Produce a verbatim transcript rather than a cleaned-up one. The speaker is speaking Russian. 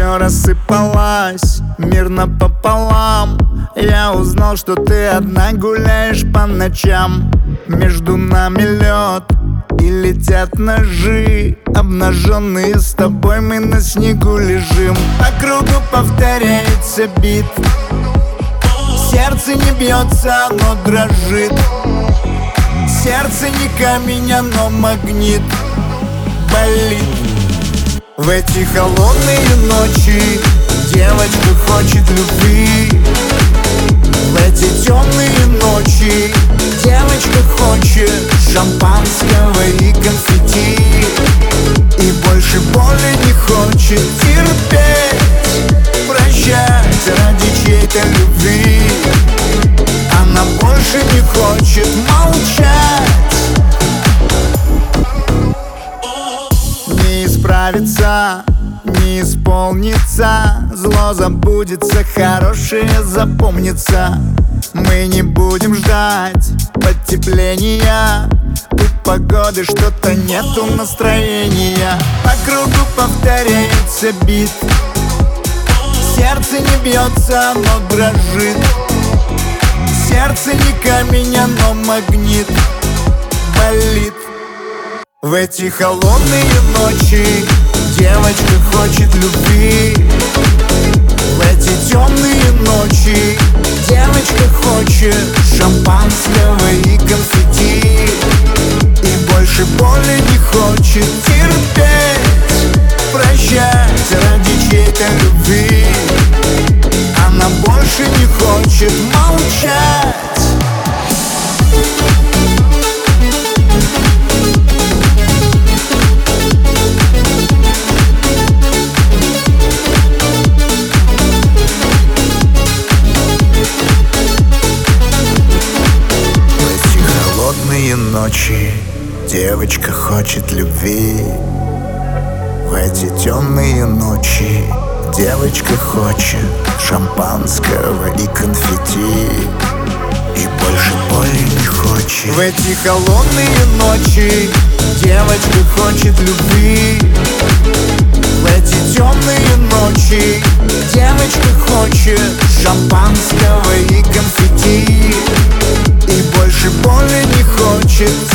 все рассыпалось мирно пополам. Я узнал, что ты одна гуляешь по ночам. Между нами лед и летят ножи, обнаженные с тобой мы на снегу лежим. По кругу повторяется бит, сердце не бьется, оно дрожит. Сердце не камень, оно магнит, болит. В эти холодные ночи девочка хочет любви. В эти темные ночи девочка хочет шампанского и конфетти. И больше боли не хочет терпеть, прощать ради чьей-то любви. Она больше не хочет молчать. Не исправится, не исполнится, зло забудется, хорошее запомнится. Мы не будем ждать потепления, у погоды что-то нету настроения. По кругу повторяется бит, сердце не бьется, оно дрожит. Сердце не камень, оно магнит, болит. В эти холодные ночи девочка хочет любви. В эти темные ночи девочка хочет шампанского и конфетти. И больше боли не хочет терпеть, прощать ради чьей-то любви. Она больше не хочет молчать. Ночи девочка хочет любви. В эти темные ночи девочка хочет шампанского и конфетти. И больше боли не хочет. В эти холодные ночи девочка хочет любви. В эти темные ночи девочка хочет шампанского и конфетти. И больше боли не хочет